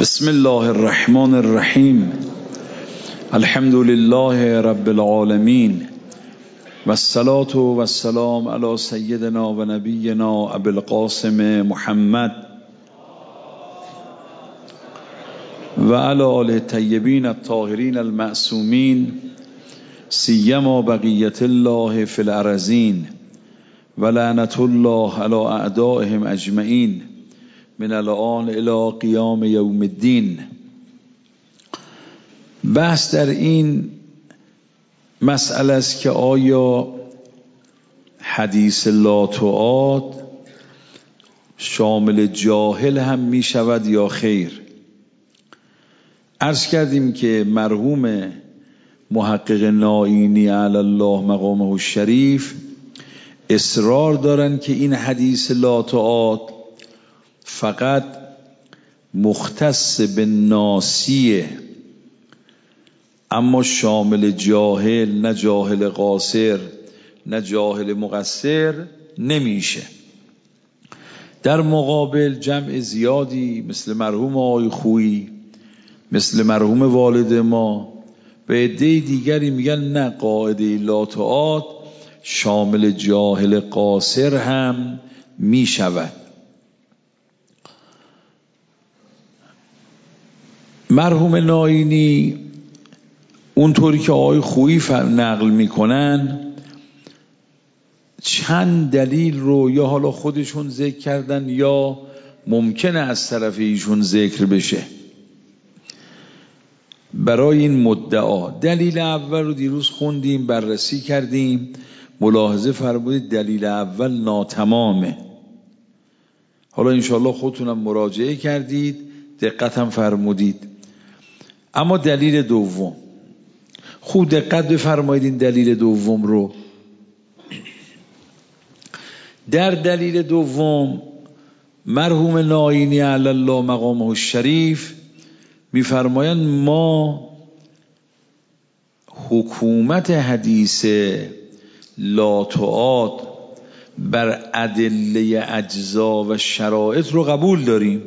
بسم الله الرحمن الرحیم. الحمد لله رب العالمین و الصلاة و السلام علی سیدنا و نبینا ابی القاسم محمد و علی آله الطیبین الطاهرین المعصومین سیما بقیة الله فی الارضین و لعنة الله علی اعدائهم اجمعین من الآن الی قیام یوم الدین. بحث در این مسئله است که آیا حدیث لا تعاد شامل جاهل هم می شود یا خیر. عرض کردیم که مرحوم محقق نائینی علی الله مقامه الشریف اصرار دارن که این حدیث لا تعاد فقط مختص به ناسیه، اما شامل جاهل، نه جاهل قاصر نه جاهل مقصر نمیشه. در مقابل جمع زیادی مثل مرحوم آقای خویی، مثل مرحوم والد ما و عده دیگری میگن نه، قاعده لا تعاد شامل جاهل قاصر هم میشود. مرحوم نائینی اونطوری که آقای خویی نقل میکنن چند دلیل رو یا حالا خودشون ذکر کردن یا ممکنه از طرف ایشون ذکر بشه برای این مدعا. دلیل اول رو دیروز خوندیم، بررسی کردیم، ملاحظه فرمودید دلیل اول ناتمامه. حالا انشاءالله خودتونم مراجعه کردید، دقت هم فرمودید. اما دلیل دوم، خوب دقت بفرمایید این دلیل دوم رو. در دلیل دوم مرحوم نائینی علی الله مقامه الشریف میفرمایند ما حکومت حدیث لا تعاد بر ادله اجزا و شرایط رو قبول داریم.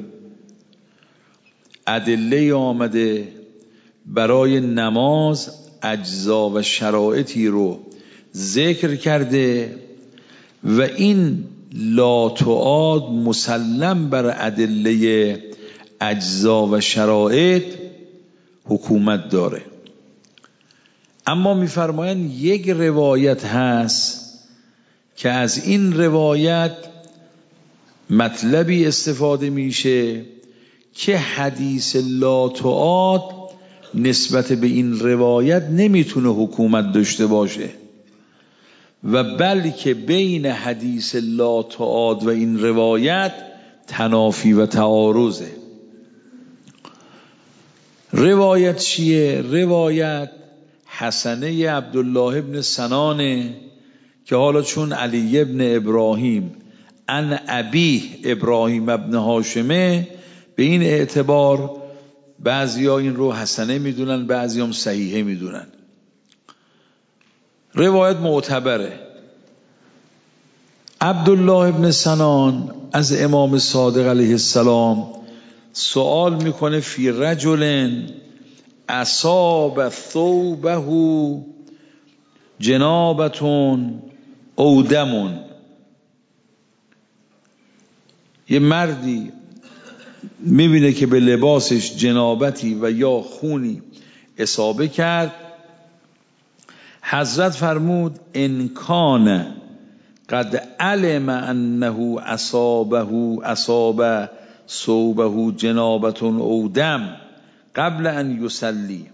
ادله آمده برای نماز اجزا و شرایطی رو ذکر کرده و این لا تعاد مسلم بر ادله اجزا و شرایط حکومت داره. اما میفرمایند یک روایت هست که از این روایت مطلبی استفاده میشه که حدیث لا تعاد نسبت به این روایت نمیتونه حکومت داشته باشه و بلکه بین حدیث لا تعاد و این روایت تنافی و تعارضه. روایت چیه؟ روایت حسنه عبدالله ابن سنانه که حالا چون علی ابن ابراهیم ان ابیه ابراهیم ابن هاشمه به این اعتبار بعضی ها این رو حسنه میدونن، بعضی هم صحیحه میدونن. روایت معتبره. عبدالله ابن سنان از امام صادق علیه السلام سوال میکنه فی رجل اصاب ثوبه جنابتون او دمون. یه مردی میبینه که به لباسش جنابتی و یا خونی اصابه کرد. حضرت فرمود انکان قد علم انه اصاب ثوبه جنابتون او دم قبل ان یصلی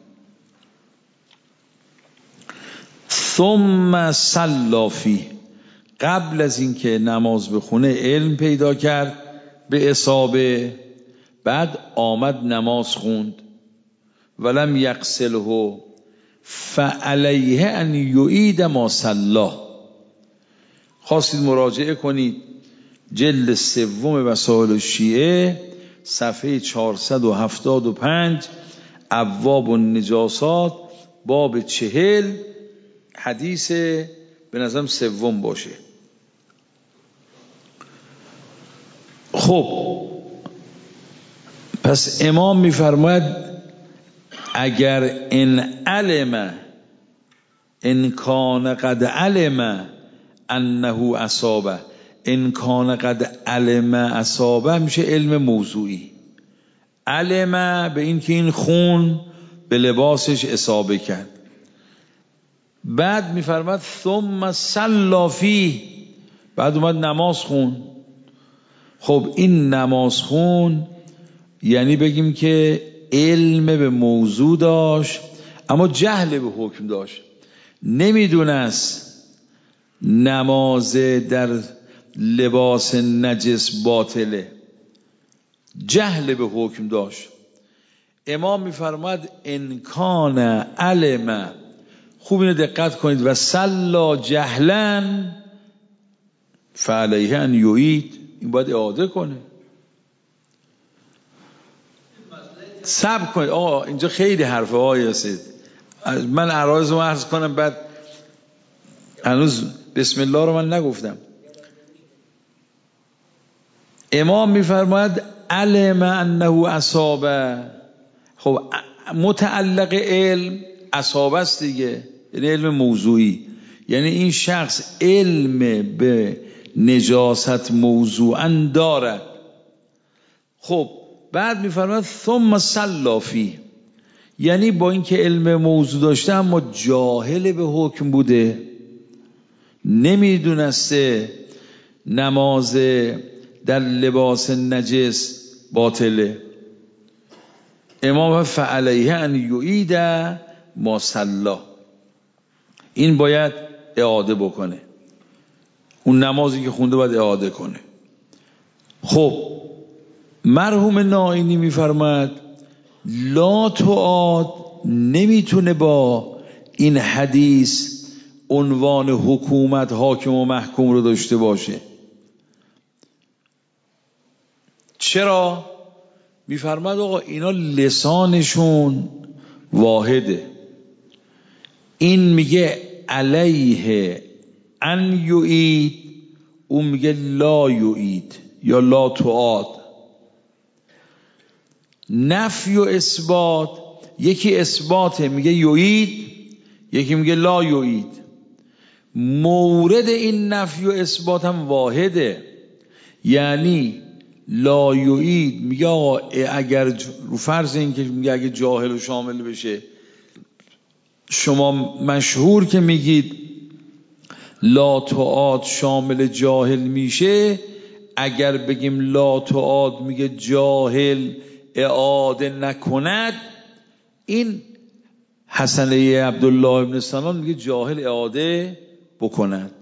ثم صلی فیه، قبل از اینکه نماز بخونه علم پیدا کرد به اصابه، بعد آمد نماز خوند ولم یغسله فعلیه ان یعید ما صلاه. خواستید مراجعه کنید جلد سوم وسائل الشیعه صفحه 475 ابواب النجاسات باب 40 حدیث به نظرم سوم باشه. خب پس امام میفرماید اگر ان کان قد علم انه اصابه، ان کان قد علم اصابه میشه علم موضوعی. علم به این که این خون به لباسش اصابه کرد. بعد میفرماد ثم صلی فیه، بعد اومد نماز خون. خب این نماز خون یعنی بگیم که علم به موضوع داشت اما جهل به حکم داشت، نمیدونست نماز در لباس نجس باطله، جهل به حکم داشت. امام میفرماد ان کان علم، خوب اینو دقت کنید، و صلا جهلا فعلیه ان یعید، این باید اعاده کنه. صبر کنید آقا، اینجا خیلی حرفه هایی هستید، من عرایض رو عرض کنم بعد. هنوز بسم الله رو من نگفتم. امام میفرماید علم انه اصابه. خب متعلق علم اصابه است دیگه، یعنی علم موضوعی، یعنی این شخص علم به نجاست موضوعا دارد. خب بعد میفرماید ثم صلی فیه، یعنی با اینکه علم موضوع داشته اما جاهل به حکم بوده، نمیدونسته نماز در لباس نجس باطله. امام فعلیه ان یعید ما صلی، این باید اعاده بکنه، اون نمازی که خونده باید اعاده کنه. خب مرحوم نائینی میفرماد لا تعاد نمیتونه با این حدیث عنوان حکومت حاکم و محکوم رو داشته باشه. چرا؟ میفرماد آقا اینا لسانشون واحده، این میگه علیه ان یعید، اون میگه لا یعید یا لا تعاد. نفی و اثبات، یکی اثباته میگه یعید، یکی میگه لا یعید. مورد این نفی و اثبات هم واحده، یعنی لا یعید میگه آقا اگر رو فرض این که میگه اگه جاهل و شامل بشه، شما مشهور که میگید لا تعاد شامل جاهل میشه، اگر بگیم لا تعاد میگه جاهل اعاده نکند، این حسنه عبدالله ابن سنان میگه جاهل اعاده بکند.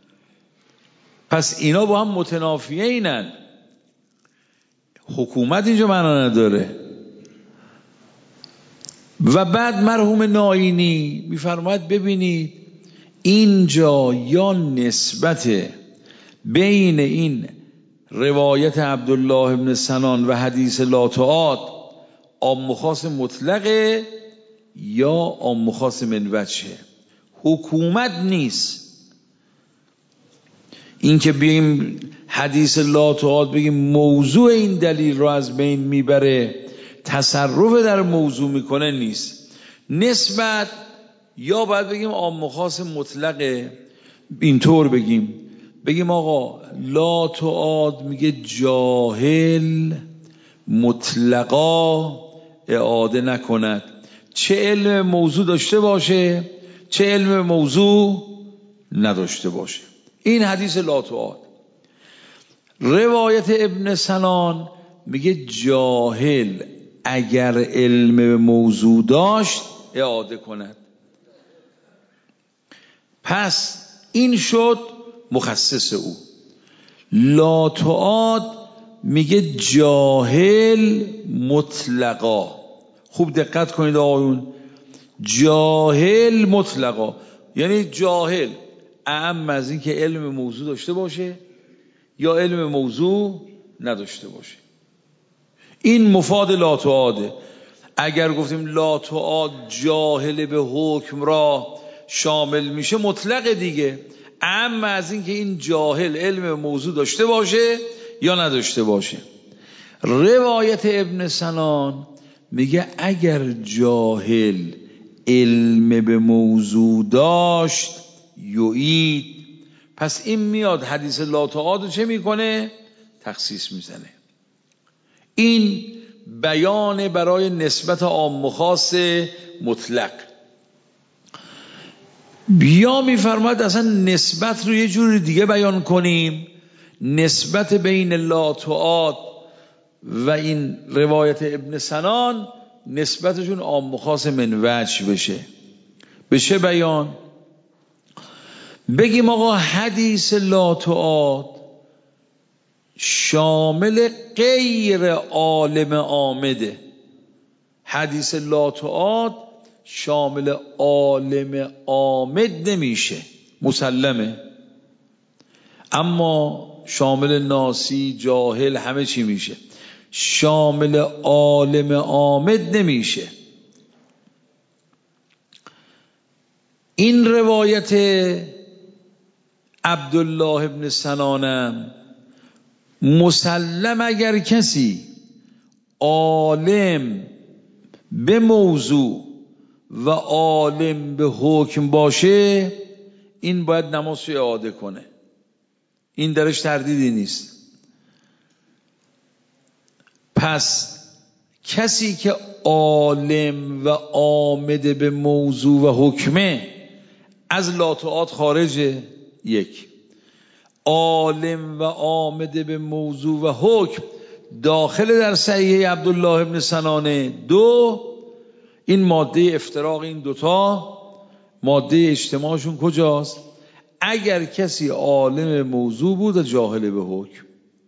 پس اینا با هم متنافیه اینن، حکومت اینجا معنا نداره. و بعد مرحوم نائینی میفرماید ببینید اینجا یا نسبت بین این روایت عبدالله ابن سنان و حدیث لا تعاد عام و خاص مطلقه یا عام و خاص من وجهه، حکومت نیست. این که بگیم حدیث لا تعاد بگیم موضوع این دلیل رو از بین میبره، تصرف در موضوع میکنه نیست. نسبت یا باید بگیم عام و خاص مطلقه، اینطور بگیم آقا لا تعاد میگه جاهل مطلقا اعاده نکند، چه علم موضوع داشته باشه چه علم موضوع نداشته باشه. این حدیث لا تعاد. روایت ابن سنان میگه جاهل اگر علم موضوع داشت اعاده کند. پس این شد مخصص او. لا تعاد میگه جاهل مطلقا. خوب دقت کنید آقایون، جاهل مطلقا یعنی جاهل اعم از این که علم موضوع داشته باشه یا علم موضوع نداشته باشه. این مفاد لا تعاده. اگر گفتیم لا تعاد جاهل به حکم را شامل میشه مطلق دیگه، اما از این که این جاهل علم موضوع داشته باشه یا نداشته باشه. روایت ابن سنان میگه اگر جاهل علم به موضوع داشت یعید، پس این میاد حدیث لا تعاد چه میکنه؟ تخصیص میزنه. این بیان برای نسبت عام و خاص مطلق. بیا میفرماید اصلا نسبت رو یه جور دیگه بیان کنیم، نسبت بین لا تعاد و این روایت ابن سنان نسبتشون عام و خاص من وجه بشه. بشه بیان بگیم آقا حدیث لا تعاد شامل غیر عالم عامده، حدیث لا تعاد شامل عالم عامد نمیشه، مسلمه، اما شامل ناسی جاهل همه چی میشه، شامل عالم عامد نمیشه. این روایت عبدالله ابن سنانم مسلم اگر کسی عالم به موضوع و عالم به حکم باشه این باید نماز رو اعاده کنه، این درش تردیدی نیست. پس کسی که عالم و آمده به موضوع و حکمه از لا تعاد خارجه، یک. عالم و آمده به موضوع و حکم داخل در صحیح عبدالله ابن سنانه. دو، این ماده افتراق این دوتا ماده اجتماعشون کجاست؟ اگر کسی عالم موضوع بود و جاهل به حکم.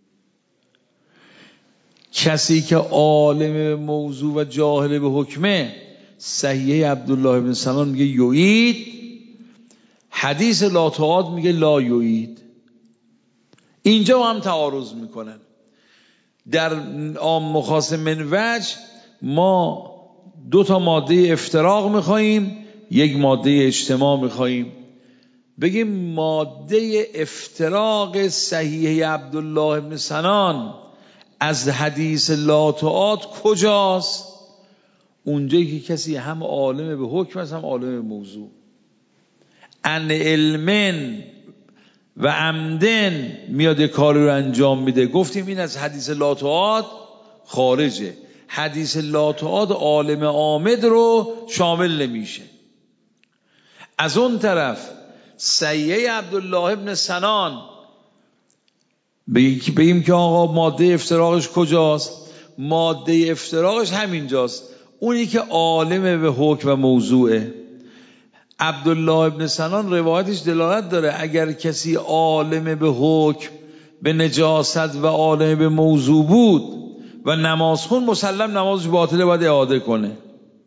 کسی که عالم موضوع و جاهل به حکمه صحیح عبدالله ابن سنان میگه یعید، حدیث لا تعاد میگه لا یعید. اینجا هم تعارض میکنن. در عام و خاص من وجه ما دو تا ماده افتراق میخواییم، یک ماده اجتماع میخواییم. بگیم ماده افتراق صحیح عبدالله ابن سنان از حدیث لا تعاد کجاست؟ اونجایی که کسی هم عالم به حکم است هم عالم به موضوع، ان علمن و عمدن میاد کاری رو انجام میده. گفتیم این از حدیث لا تعاد خارجه، حدیث لا تعاد عالم عامد رو شامل نمیشه. از اون طرف صحیح عبدالله ابن سنان بگیم که آقا ماده افتراقش کجاست؟ ماده افتراقش همینجاست، اونی که عالم به حکم و موضوعه. عبدالله ابن سنان روایتش دلالت داره اگر کسی عالم به حکم به نجاست و عالم به موضوع بود و نماز خون مسلم نمازش باطله باید اعاده کنه.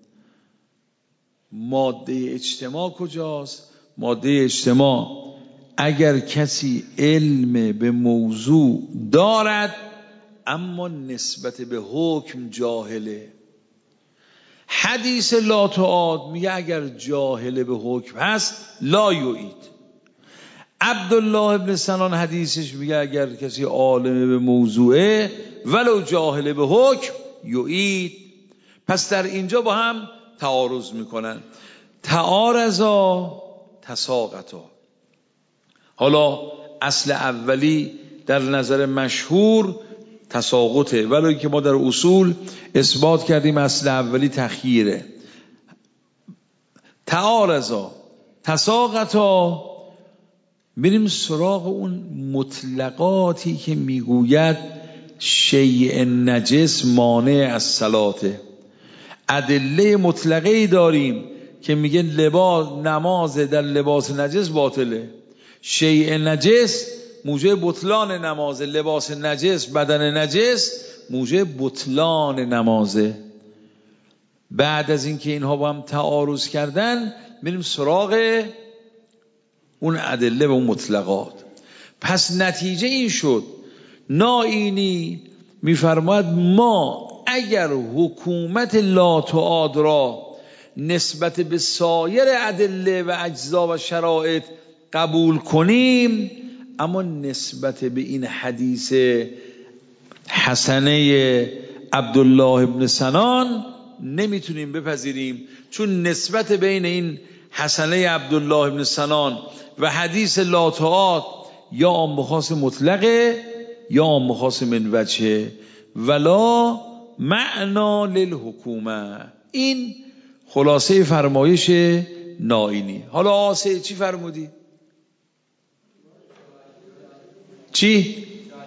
ماده اجتماع کجاست؟ ماده اجتماع اگر کسی علم به موضوع دارد اما نسبت به حکم جاهله. حدیث لا تعاد میگه اگر جاهل به حکم هست لا یعید. عبدالله ابن سنان حدیثش میگه اگر کسی عالم به موضوعه ولو جاهل به حکم یعید. پس در اینجا با هم تعارض میکنن. تعارضا تساقطا. حالا اصل اولی در نظر مشهور تساقطه، ولی که ما در اصول اثبات کردیم اصل اولی تخییره. تعارضا تساقطا. بریم سراغ اون مطلقاتی که میگوید شیء نجس مانع از صلاته. ادله مطلقه داریم که میگه نماز در لباس نجس باطله. شیء نجس موجب بطلان نمازه، لباس نجس بدن نجس موجب بطلان نمازه. بعد از اینکه اینها با هم تعارض کردن میریم سراغ اون ادله و اون مطلقات. پس نتیجه این شد نائینی میفرماید ما اگر حکومت لا تعاد را نسبت به سایر ادله و اجزا و شرایط قبول کنیم، اما نسبت به این حدیث حسنه عبدالله ابن سنان نمیتونیم بپذیریم، چون نسبت بین این حسنه عبدالله ابن سنان و حدیث لا طاعات یا عام خاص مطلقه یا عام خاص من وجهه ولا معنا للحکومه. این خلاصه فرمایش نائینی. حالا آسه چی فرمودی؟ چی؟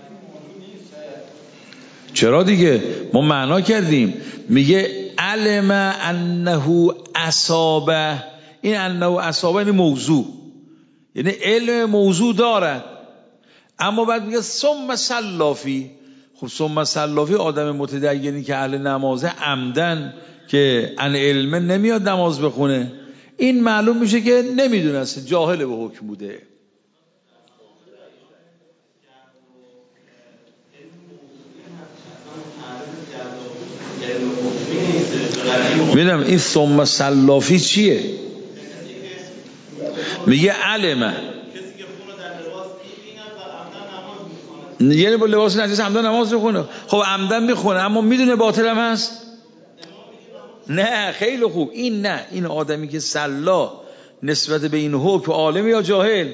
چرا دیگه ما معنا کردیم. میگه علم انه اصابه. این انه اصابه این موضوع، یعنی علم موضوع دارد، اما بعد میگه ثم سلافی. خب ثم سلافی آدم متدینی که اهل نمازه عمدن که ان علم نمیاد نماز بخونه، این معلوم میشه که نمیدونست، جاهل به حکم بوده. میدونم این ثم سلافی چیه؟ میگه علمه، یعنی با لباس نجس عمدن نماز میخونه. خب عمدن میخونه اما میدونه باطل هم هست؟ نه خیلی خوب. این نه، این آدمی که سلا نسبت به این حکم عالم یا جاهل؟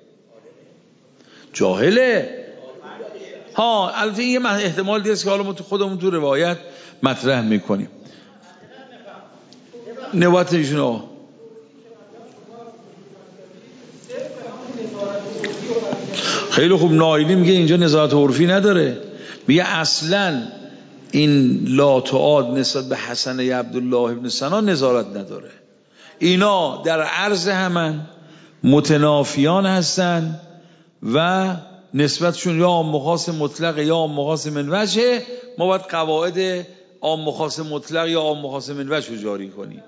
جاهله. ها البته این احتمال دیگه که حالا ما خودمون تو روایت مطرح میکنیم. نوبت ایشون آقا. خیلی خوب. نائینی میگه اینجا نظارت عرفی نداره، میگه اصلا این لا تعاد نسبت به حسنه عبدالله ابن سنان نظارت نداره. اینا در عرض همن، متنافیان هستن و نسبتشون یا عام خاص مطلق یا عام خاص من وجه. ما باید قواعد عام خاص مطلق یا عام خاص من وجه رو جاری کنیم.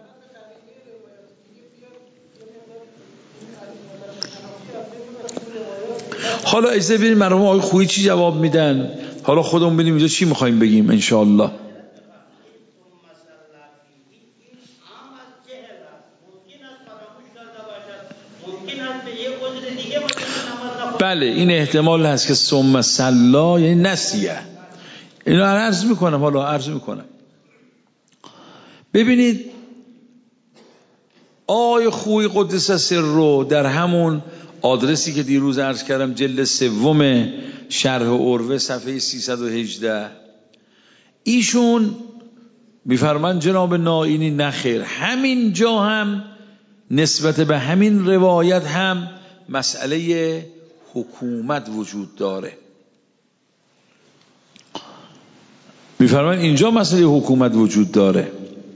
حالا اجازه بدید مرحوم آقای خویی چی جواب میدن، حالا خودمون ببینیم اینجا چی میخوایم بگیم انشاءالله. بله این احتمال هست که ثم صلا یعنی نسیه. اینو عرض میکنم، حالا عرض میکنم. ببینید آقای خویی قدس سره در همون آدرسی که دیروز عرض کردم جلد 3 شرح عروه صفحه 318 ایشون میفرمان جناب نائینی نخیر، همین جا هم نسبت به همین روایت هم مسئله حکومت وجود داره. میفرمان اینجا مسئله حکومت وجود داره.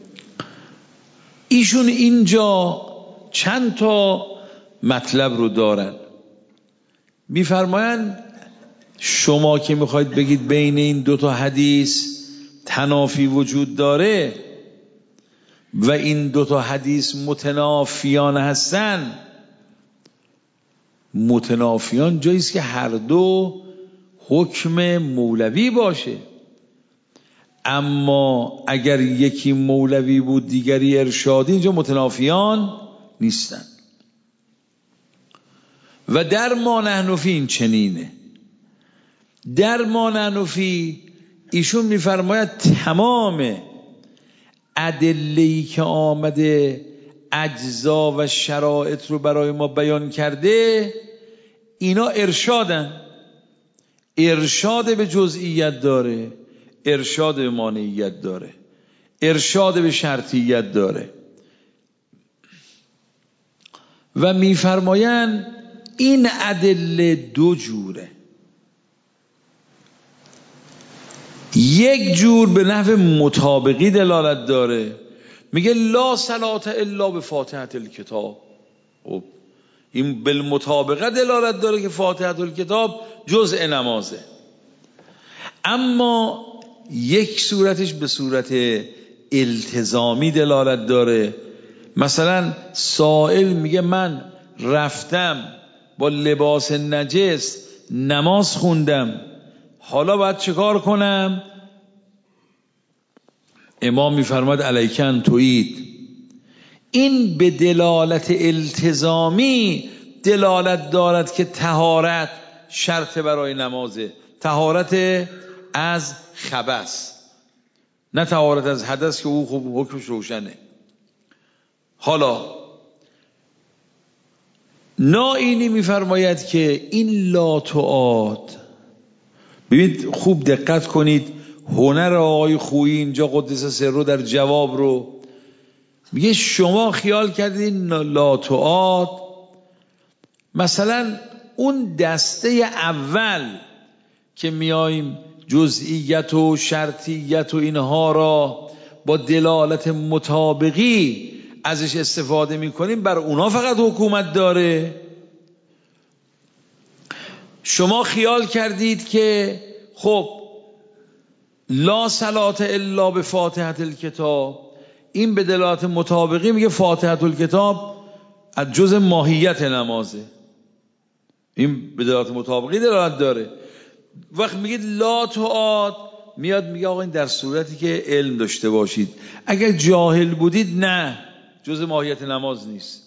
ایشون اینجا چند تا مطلب رو دارن. میفرمایند شما که میخواید بگید بین این دوتا حدیث تنافی وجود داره و این دوتا حدیث متنافیان هستن، متنافیان جاییست که هر دو حکم مولوی باشه، اما اگر یکی مولوی بود دیگری ارشادی اینجا متنافیان نیستن. و در ما نحن فی این چنینه. در ما نحن فی ایشون میفرماید تمام ادله‌ای که آمده اجزا و شرایط رو برای ما بیان کرده اینا ارشادن. ارشاد به جزئیت داره، ارشاد به مانعیت داره، ارشاد به شرطیت داره. و میفرمایند این ادله دو جوره. یک جور به نحو مطابقی دلالت داره، میگه لا صلاة الا به فاتحة الکتاب. خب این بالمطابقه دلالت داره که فاتحة الکتاب جزء نمازه. اما یک صورتش به صورت التزامی دلالت داره. مثلا سائل میگه من رفتم با لباس نجس نماز خوندم، حالا باید چیکار کنم؟ امام میفرماد علیکن تویید. این به دلالت التزامی دلالت دارد که طهارت شرط برای نمازه، طهارت از خبث، نه طهارت از حدث که او خب حکمش روشنه. حالا نائینی میفرماید که این لاتوعات، ببینید خوب دقت کنید هنر آقای خویی اینجا قدس سره در جواب رو میگه شما خیال کردید لاتوعات مثلا اون دسته اول که میاییم جزئیت و شرطیت و اینها را با دلالت مطابقی ازش استفاده میکنیم بر اونا فقط حکومت داره. شما خیال کردید که خب لا صلاة الا بفاتحة الکتاب، این به دلالت مطابقی میگه فاتحة الکتاب از جز ماهیت نمازه، این به دلالت مطابقی دلالت داره. وقت میگید لا تعاد میاد میگه آقا این در صورتی که علم داشته باشید، اگر جاهل بودید نه جز ماهیت نماز نیست.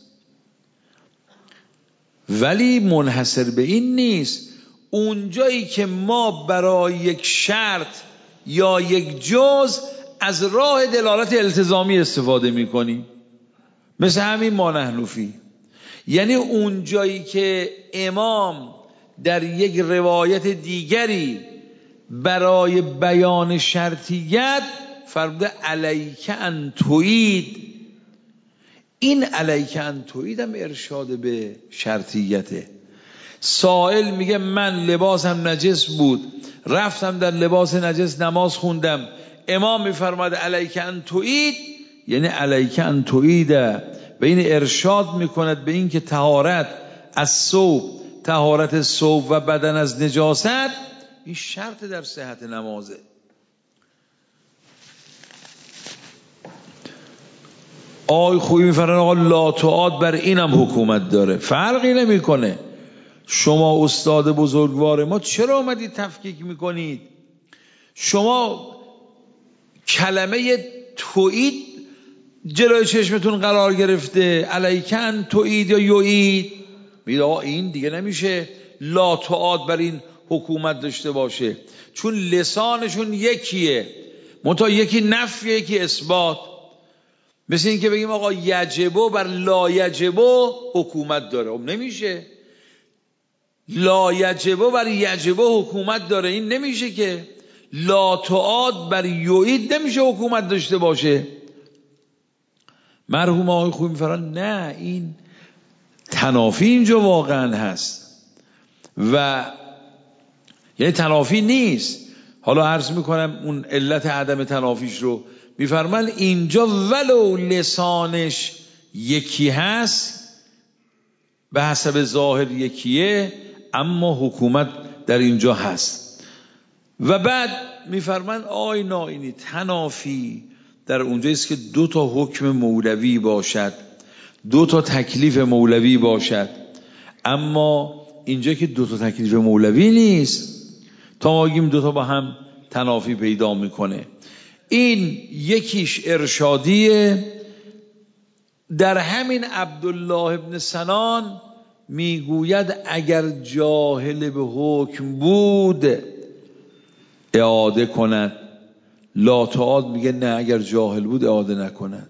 ولی منحصر به این نیست، اونجایی که ما برای یک شرط یا یک جز از راه دلالت التزامی استفاده میکنیم، مثل همین ما نحن فیه، یعنی اونجایی که امام در یک روایت دیگری برای بیان شرطیت فرموده علیک ان تعید، این علیک ان تعید هم ارشاد به شرطیته. سائل میگه من لباسم نجس بود رفتم در لباس نجس نماز خوندم، امام میفرماده علیک ان تعید، یعنی علیک ان تعید، به این ارشاد میکند به این که طهارت از ثوب، طهارت ثوب و بدن از نجاست این شرط در صحت نمازه. آقای خویی میفرماید آقا لا تعاد بر اینم حکومت داره، فرقی نمیکنه. شما استاد بزرگوار ما چرا آمدید تفکیک میکنید؟ شما کلمه تویید جلوی چشمتون قرار گرفته، علیکن تویید یا یوید، میگه آقا این دیگه نمیشه لا تعاد بر این حکومت داشته باشه، چون لسانشون یکیه، منتها یکی نفی یکی اثبات. مثل این که بگیم آقا یجبو بر لا یجبو حکومت داره، خب نمیشه. لا یجبو بر یجبو حکومت داره، این نمیشه که. لا تعاد بر یوید نمیشه حکومت داشته باشه. مرحوم آقای خویی میفرمایند نه، این تنافی اینجا واقعا هست و یعنی تنافی نیست. حالا عرض میکنم اون علت عدم تنافیش رو. میفرمایند اینجا ولو لسانش یکی هست به حسب ظاهر یکیه، اما حکومت در اینجا هست. و بعد میفرمایند آی نائینی تنافی در اونجاییست که دو تا حکم مولوی باشد، دو تا تکلیف مولوی باشد، اما اینجا که دو تا تکلیف مولوی نیست تا ما بگیم دو تا با هم تنافی پیدا میکنه. این یکیش ارشادیه. در همین عبدالله ابن سنان میگوید اگر جاهل به حکم بود اعاده کند، لا تعاد میگه نه اگر جاهل بود اعاده نکند.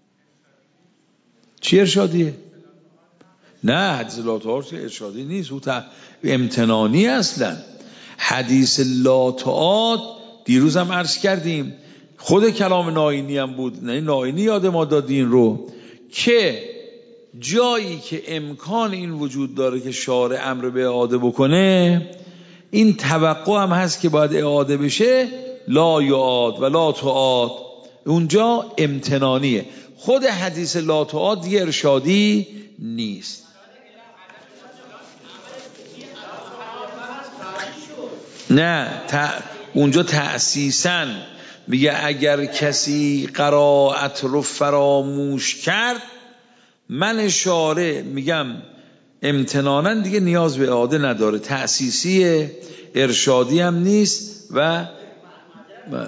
چی ارشادیه؟ نه حدیث لا تعاد ارشادی نیست، او امتنانی اصلا. حدیث لا تعاد دیروز هم عرض کردیم خود کلام نائینی هم بود، نه نائینی یاد ما دادین رو، که جایی که امکان این وجود داره که شارع امر به اعاده بکنه، این توقع هم هست که باید اعاده بشه، لا یعاد و لا تعاد، اونجا امتنانیه. خود حدیث لا تعاد دیگه ارشادی نیست. نه اونجا تأسیساً میگه اگر کسی قرائت رو فراموش کرد من شارع میگم امتناناً دیگه نیاز به اعاده نداره، تأسیسی ارشادی هم نیست. و بله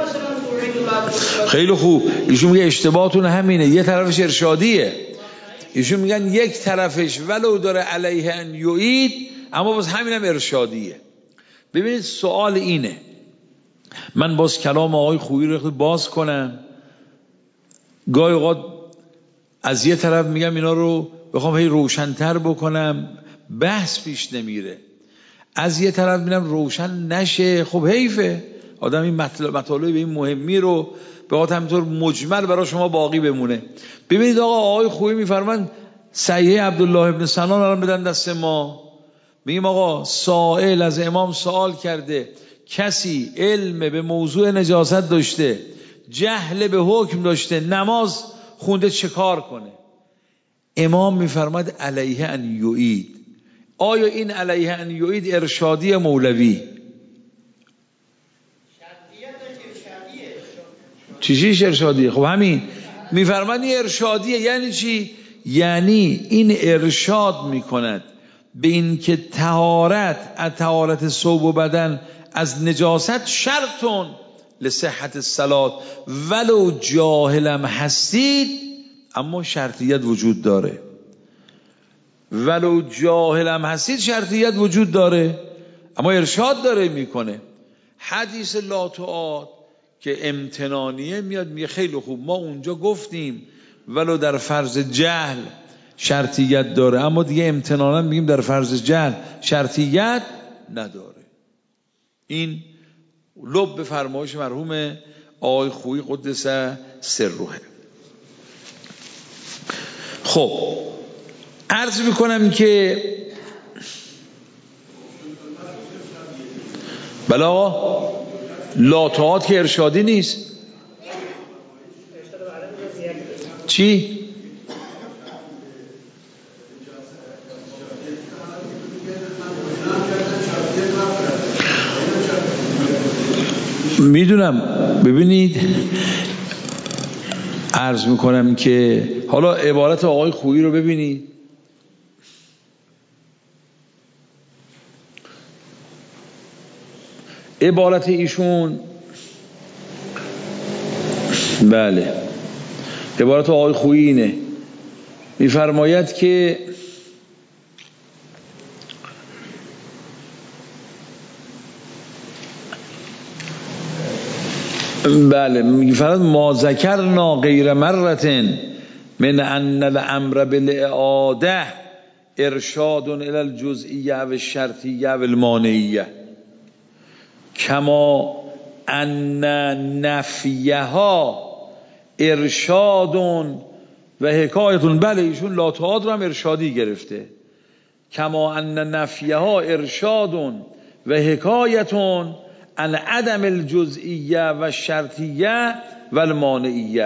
خیلی خوب، ایشون میگه اشتباهتون همینه، یه طرفش ارشادیه، ایشون میگن یک طرفش ولو داره علیه ان یعید، اما باز همینم ارشادیه. ببینید سوال اینه، من باز کلام آقای خویی رو باز کنم، گاهی اوقات از یه طرف میگم اینا رو بخوام هی روشن‌تر بکنم بحث پیش نمیره، از یه طرف میگم روشن نشه، خب حیفه آدم این مطالب این مهمی رو بخواد همینطور مجمل برای شما باقی بمونه. ببینید آقای خویی میفرمان صحیح عبدالله ابن سنان الان بدن دست ما، میگیم آقا سائل از امام سوال کرده کسی علم به موضوع نجاست داشته، جهل به حکم داشته، نماز خونده، چه کار کنه؟ امام میفرماد علیه ان یعید. آیا این علیه ان یعید ارشادی مولوی؟ چیش ارشادیه؟ خب همین میفرماد این ارشادیه. یعنی چی؟ یعنی این ارشاد میکند به این که طهارت ثوب و بدن از نجاست شرطون لصحت الصلاة، ولو جاهلم هستید اما شرطیت وجود داره، ولو جاهلم هستید شرطیت وجود داره، اما ارشاد داره میکنه. حدیث لا تعاد که امتنانیه میاد میگه خیلی خوب ما اونجا گفتیم ولو در فرض جهل شرطیت داره، اما دیگه امتنانا میگیم در فرض جهل شرطیت نداره. این لب فرمایش مرحوم آقای خویی قدس سره. خب عرض میکنم که بلا لا تعاد که ارشادی نیست. چی؟ میدونم. ببینید عرض میکنم که حالا عبارت آقای خویی رو ببینید، عبارت ایشون، بله عبارت آقای خویی اینه، میفرماید که بله میفرماید ما ذکرنا غیر مرتن من ان الامر بالاعاده ارشاد الی الجزئیه و الشرطیه و المانعیه کما ان نفیها ارشاد و حکایتون. بله ایشون لا تعاد رو هم ارشادی گرفته، کما ان نفیها ارشاد و حکایتون عن عدم الجزئیه و شرطیه و المانعیه.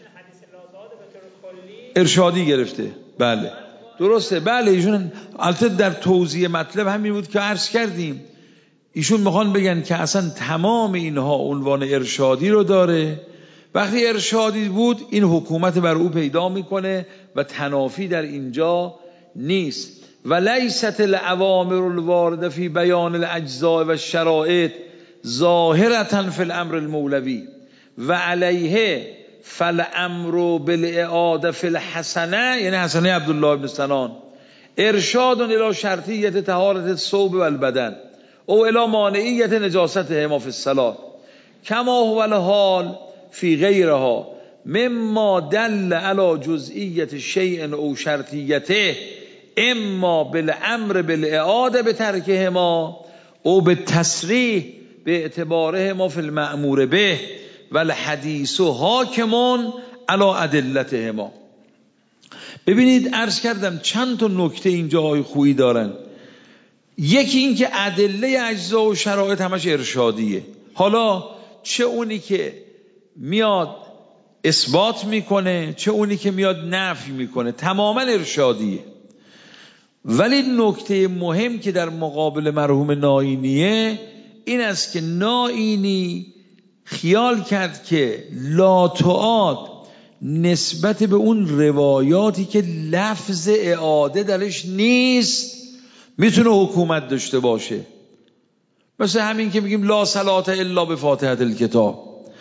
ارشادی گرفته، بله درسته. بله ایشون البته در توضیح مطلب همین بود که عرض کردیم، ایشون میخوان بگن که اصلا تمام اینها عنوان ارشادی رو داره، وقتی ارشادی بود این حکومت بر او پیدا میکنه و تنافی در اینجا نیست. و لیست الاوامر الوارده فی بیان الاجزاء و الشرائط ظاهرة فی الامر المولوی و علیه فالامر بالاعاده فی الحسنه، یعنی حسنه عبدالله بن سنان، ارشاد الی شرطیت طهارت الثوب و البدن او الی مانعیت نجاستهما فی الصلاة کما هو الحال فی غیرها مما دل علی جزئیت شیء او شرطیته اما بالامر بالاعاده بترکهما او بالتصریح به اعتبارهما فی المأمور به و الحدیث حاکمون علی ادلتهما. ببینید عرض کردم چند تا نکته اینجا آقای خویی دارن. یکی این که ادله اجزا و شرایط همش ارشادیه، حالا چه اونی که میاد اثبات میکنه چه اونی که میاد نفی میکنه تماما ارشادیه. ولی نکته مهم که در مقابل مرحوم نائینیه این است که نائینی خیال کرد که لا تعاد نسبت به اون روایاتی که لفظ اعاده درش نیست میتونه حکومت داشته باشه، مثل همین که میگیم لا صلاة الا بفاتحة الکتاب.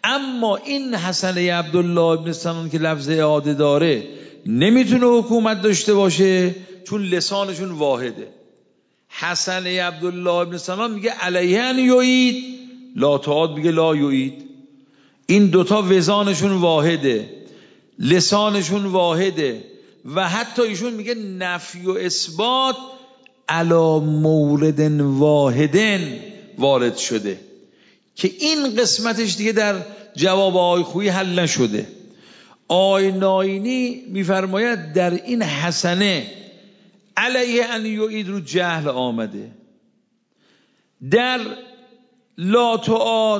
اما این حسنه عبدالله ابن سنان که لفظ اعاده داره نمیتونه حکومت داشته باشه، چون لسانشون واحده. حسنه عبدالله ابن سنان میگه علیه ان یعید، لا تعاد میگه لا یعید. این دوتا وزانشون واحده، لسانشون واحده، و حتی ایشون میگه نفی و اثبات علی مورد واحدن وارد شده، که این قسمتش دیگه در جواب آقای خویی حل نشده. آقای ناینی میفرماید در این حسنه علیه ان یعید رو جهل آمده، در لا تعاد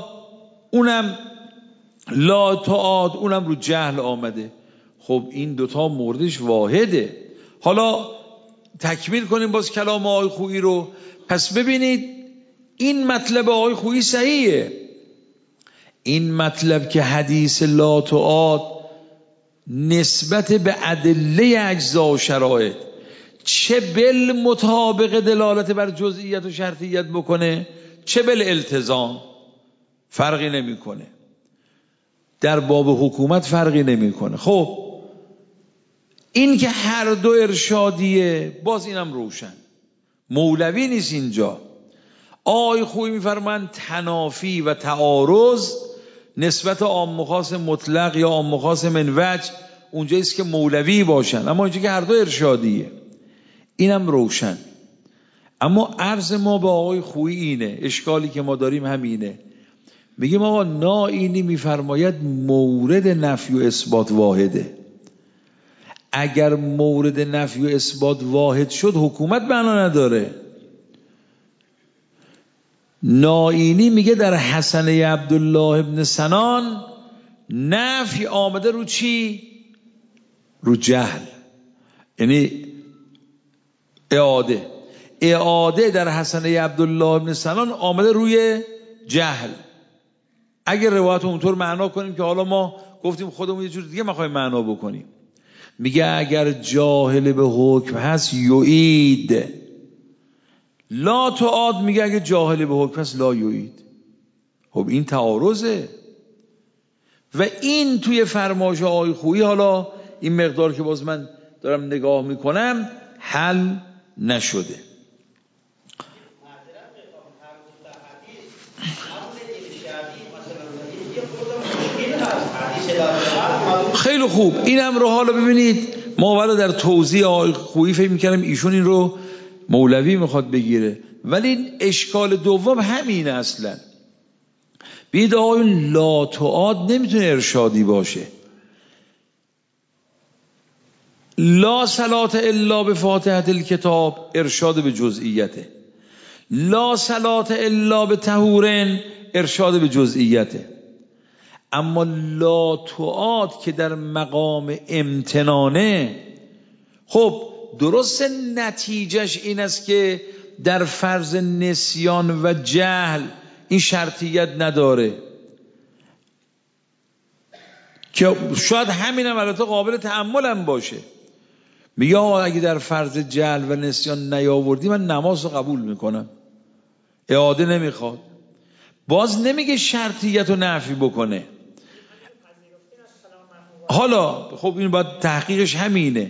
اونم رو جهل آمده. خب این دوتا موردش واحده. حالا تکمیل کنیم باز کلام آقای خویی رو. پس ببینید این مطلب آقای خویی صحیحه، این مطلب که حدیث لا تعاد نسبت به ادله اجزا و شرایط چه بالمطابق دلالت بر جزئیت و شرطیت بکنه، چه بالالتزام فرقی نمیکنه، در باب حکومت فرقی نمیکنه. خب این که هر دو ارشادیه، باز اینم روشن، مولوی نیست اینجا. آقای خویی میفرمایند تنافی و تعارض نسبت عام و خاص مطلق یا عام و خاص من وجه اونجاییست که مولوی باشن، اما اینجا که هر دو ارشادیه، اینم روشن. اما عرض ما به آقای خویی اینه، اشکالی که ما داریم همینه، میگیم آقا ناینی میفرماید مورد نفی و اثبات واحده. اگر مورد نفی و اثبات واحد شد حکومت معنا نداره. ناینی میگه در حسنه عبدالله ابن سنان نفی آمده رو چی؟ رو جهل، یعنی اعاده در حسنه عبدالله ابن سنان آمده روی جهل. اگر روایت اونطور معنا کنیم که حالا ما گفتیم خودمون یه جور دیگه میخوایم معنا بکنیم، میگه اگر جاهل به حکم هست یعید، لا تعاد میگه اگر جاهل به حکم هست لا یعید. خب این تعارضه و این توی فرمایش آقای خویی، حالا این مقدار که باز من دارم نگاه میکنم حل نشده. خیلی خوب، اینم رو حالا ببینید، ما ولی در توضیح آقای خویی فکر میکردم ایشون این رو مولوی میخواد بگیره، ولی این اشکال دوم همینه اصلا. بید آقایون لا تعاد نمیتونه ارشادی باشه. لا صلاة الا به فاتحة الکتاب ارشاد به جزئیته، لا صلاة الا به طهورن ارشاد به جزئیته. اما لا تعاد که در مقام امتنانه، خب درست نتیجهش این است که در فرض نسیان و جهل این شرطیت نداره، که شاید همینم البته قابل تأمل هم باشه. میگه اگه در فرض جهل و نسیان نیاوردی من نماز رو قبول میکنم، اعاده نمیخواد. باز نمیگه شرطیت رو نفی بکنه. حالا خب این باید تحقیقش همینه.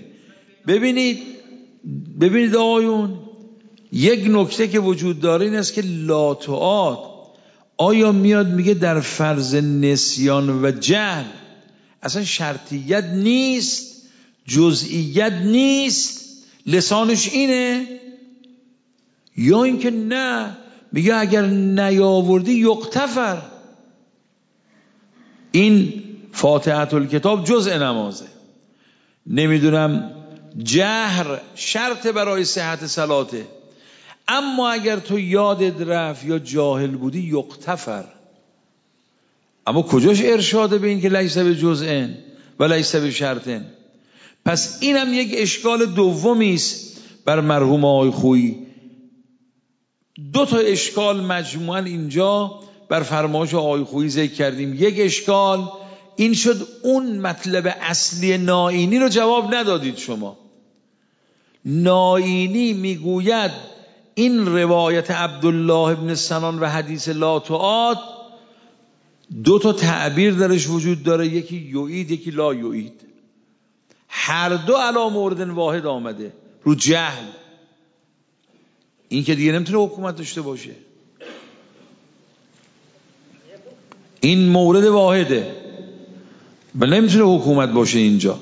ببینید آقایون، یک نکته که وجود داره این است که لا تعاد آیا میاد میگه در فرض نسیان و جهل اصلا شرطیت نیست، جزئیت نیست، لسانش اینه، یا اینکه نه میگه اگر نیاوردی یقتفر، این فاتحة الکتاب جزء نمازه، نمیدونم جهر شرط برای صحت صلاته، اما اگر تو یادت رفت یا جاهل بودی یقتفر. اما کجاش ارشاده به این که لیس به جزء و لیس به شرط؟ پس اینم یک اشکال دومی است بر مرحوم آقای خویی. دو تا اشکال مجموعاً اینجا بر فرمایش آقای خویی ذکر کردیم. یک اشکال این شد اون مطلب اصلی ناینی رو جواب ندادید شما. ناینی میگوید این روایت عبدالله ابن سنان و حدیث لا تعاد دو تا تعبیر درش وجود داره، یکی یعید یکی لا یعید، هر دو علی مورد واحد آمده، رو جهل. این که دیگه نمیتونه حکومت داشته باشه، این مورد واحده و نمیتونه حکومت باشه اینجا.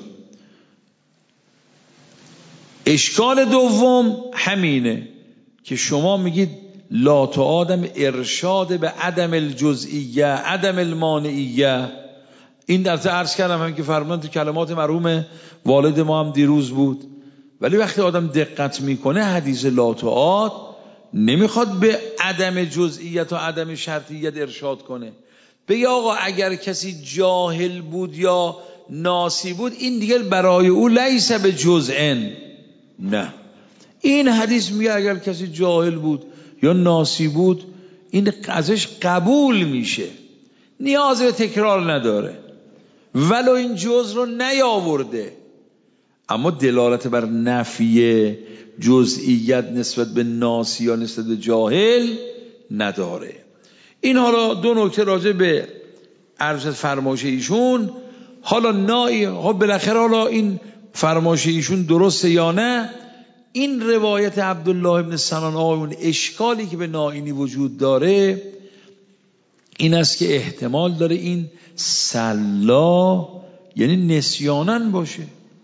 اشکال دوم همینه که شما میگید لا آدم ارشاد به عدم الجزئیه عدم المانعیه. این در عرض کردم هم که فرمودن تو کلمات مرحوم والد ما هم دیروز بود. ولی وقتی آدم دقت میکنه حدیث لا نمیخواد به عدم جزئیت و عدم شرطیت ارشاد کنه، بگه آقا اگر کسی جاهل بود یا ناسی بود این دیگه برای او لیس به جزئن. نه، این حدیث میگه اگر کسی جاهل بود یا ناسی بود این ازش قبول میشه، نیاز به تکرار نداره ولو این جزء رو نیاورده، اما دلالت بر نفی جزئیت نسبت به ناسی یا نسبت به جاهل نداره. این حالا دو نکته راجع به عرض فرمایش ایشون. حالا بالاخره حالا این فرمایش ایشون درسته یا نه، این روایت عبدالله ابن سنان آقایون اشکالی که به نائینی وجود داره این است که احتمال داره این سلا یعنی نسیانن باشه،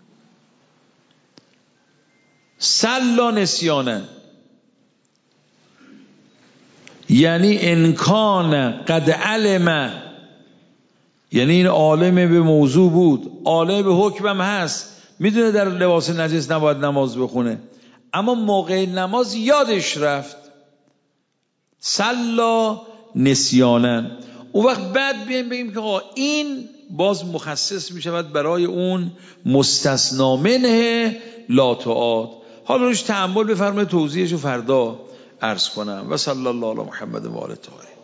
سلا نسیانن یعنی انکان قد علم، یعنی این عالم به موضوع بود، عالم به حکمم هست، میدونه در لباس نجس نباید نماز بخونه، اما موقع نماز یادش رفت، سلا نسیانن. اون وقت بعد بیایم بگیم که این باز مخصص میشود برای اون مستثنا منه لا تعاد. حالا روش تأمل بفرمایید، توضیحشو فردا عرض کنم. و صلی الله علی محمد و آله الطاهرین.